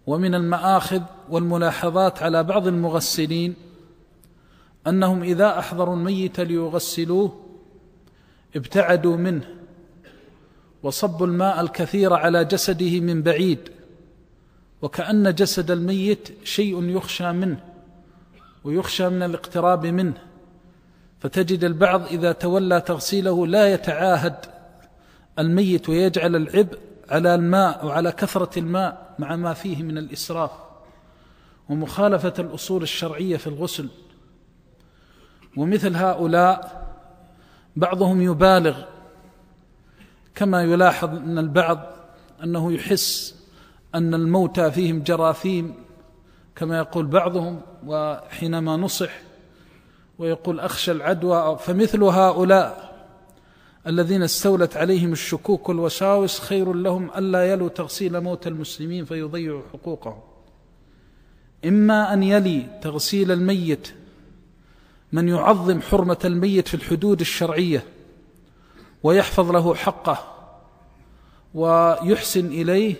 ومن المآخذ والملاحظات على بعض المغسلين أنهم إذا أحضروا الميت ليغسلوه ابتعدوا منه وصبوا الماء الكثير على جسده من بعيد، وكأن جسد الميت شيء يخشى منه ويخشى من الاقتراب منه، فتجد البعض إذا تولى تغسيله لا يتعاهد الميت ويجعل العبء على الماء وعلى كثرة الماء مع ما فيه من الإسراف ومخالفة الأصول الشرعية في الغسل. ومثل هؤلاء بعضهم يبالغ، كما يلاحظ أن البعض أنه يحس أن الموتى فيهم جراثيم كما يقول بعضهم، وحينما نصح ويقول أخشى العدوى، فمثل هؤلاء الذين استولت عليهم الشكوك والوساوس خير لهم ألا يلوا تغسيل موتى المسلمين فيضيعوا حقوقهم. إما أن يلي تغسيل الميت من يعظم حرمة الميت في الحدود الشرعية ويحفظ له حقه ويحسن إليه،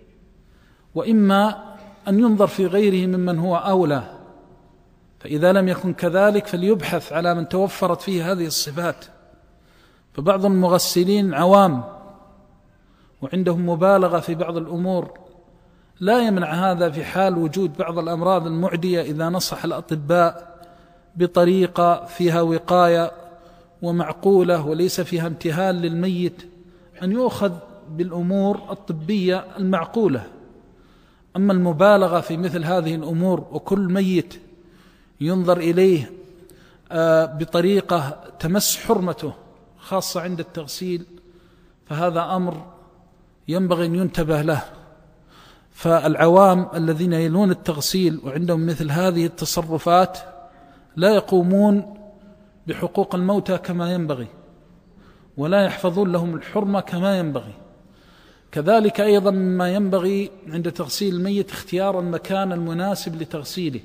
وإما أن ينظر في غيره ممن هو أولى، فإذا لم يكن كذلك فليبحث على من توفرت فيه هذه الصفات. فبعض المغسلين عوام وعندهم مبالغة في بعض الأمور، لا يمنع هذا في حال وجود بعض الأمراض المعدية إذا نصح الأطباء بطريقة فيها وقاية ومعقولة وليس فيها امتهان للميت أن يؤخذ بالأمور الطبية المعقولة. أما المبالغة في مثل هذه الأمور وكل ميت ينظر إليه بطريقة تمس حرمته خاصة عند التغسيل، فهذا أمر ينبغي أن ينتبه له. فالعوام الذين يلون التغسيل وعندهم مثل هذه التصرفات لا يقومون بحقوق الموتى كما ينبغي ولا يحفظون لهم الحرمة كما ينبغي. كذلك أيضا مما ينبغي عند تغسيل الميت اختيار المكان المناسب لتغسيله،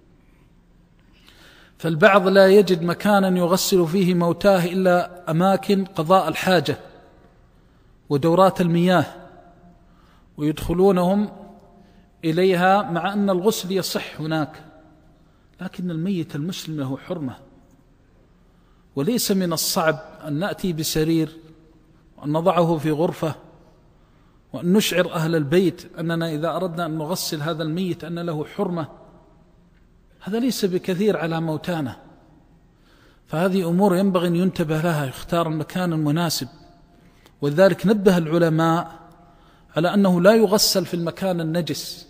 فالبعض لا يجد مكانا يغسل فيه موتاه إلا أماكن قضاء الحاجة ودورات المياه، ويدخلونهم إليها مع أن الغسل يصح هناك، لكن الميت المسلم له حرمة، وليس من الصعب أن نأتي بسرير وأن نضعه في غرفة وأن نشعر أهل البيت أننا إذا أردنا أن نغسل هذا الميت أن له حرمة. هذا ليس بكثير على موتانا، فهذه أمور ينبغي أن ينتبه لها، يختار المكان المناسب. ولذلك نبه العلماء على أنه لا يغسل في المكان النجس،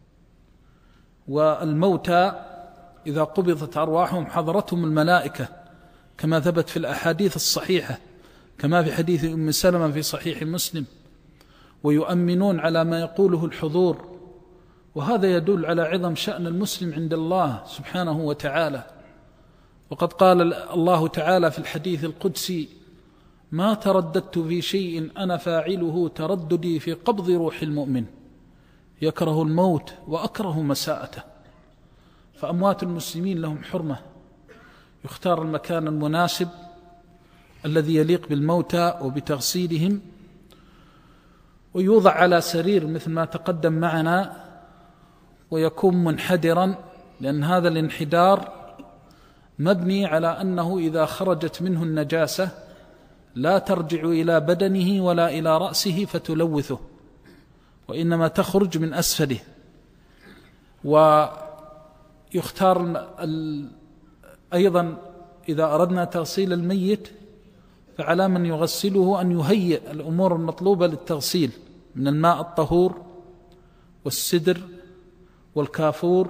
والموتى إذا قبضت أرواحهم حضرتهم الملائكة كما ثبت في الأحاديث الصحيحة، كما في حديث أم سلمة في صحيح مسلم، ويؤمنون على ما يقوله الحضور. وهذا يدل على عظم شأن المسلم عند الله سبحانه وتعالى. وقد قال الله تعالى في الحديث القدسي: ما ترددت في شيء أنا فاعله ترددي في قبض روح المؤمن، يكره الموت وأكره مساءته. فأموات المسلمين لهم حرمة، يختار المكان المناسب الذي يليق بالموتى وبتغسيلهم، ويوضع على سرير مثل ما تقدم معنا، ويكون منحدرا، لأن هذا الانحدار مبني على أنه إذا خرجت منه النجاسة لا ترجع إلى بدنه ولا إلى رأسه فتلوثه، وإنما تخرج من أسفله. ويختار أيضا إذا أردنا تغسيل الميت فعلى من يغسله أن يهيئ الأمور المطلوبة للتغسيل من الماء الطهور والسدر والكافور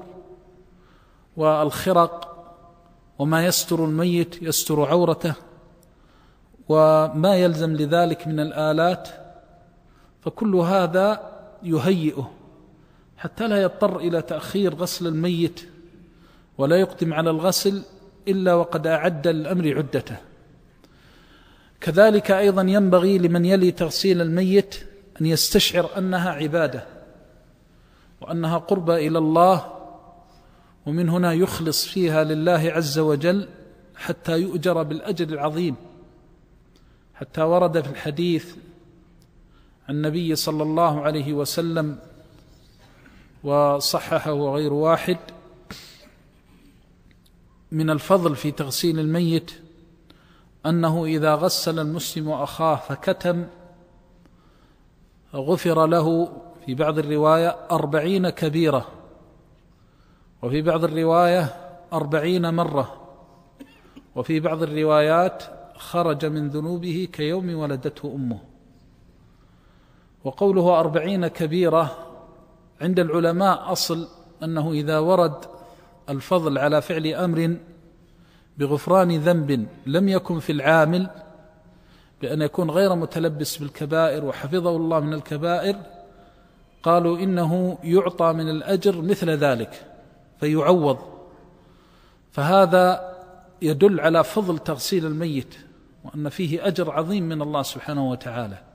والخرق وما يستر الميت يستر عورته وما يلزم لذلك من الآلات، فكل هذا يهيئه حتى لا يضطر إلى تأخير غسل الميت ولا يقدم على الغسل إلا وقد أعد الأمر عدته. كذلك أيضا ينبغي لمن يلي تغسيل الميت أن يستشعر أنها عبادة وأنها قربة إلى الله، ومن هنا يخلص فيها لله عز وجل حتى يؤجر بالأجر العظيم. حتى ورد في الحديث عن النبي صلى الله عليه وسلم وصححه غير واحد من الفضل في تغسيل الميت أنه إذا غسل المسلم أخاه فكتم غفر له في بعض الرواية 40 كبيرة، وفي بعض الرواية 40 مرة، وفي بعض الروايات خرج من ذنوبه كيوم ولدته أمه. وقوله 40 كبيرة عند العلماء أصل أنه إذا ورد الفضل على فعل أمر بغفران ذنب لم يكن في العامل بأن يكون غير متلبس بالكبائر وحفظه الله من الكبائر، قالوا إنه يعطى من الأجر مثل ذلك فيعوض. فهذا يدل على فضل تغسيل الميت وأن فيه أجر عظيم من الله سبحانه وتعالى.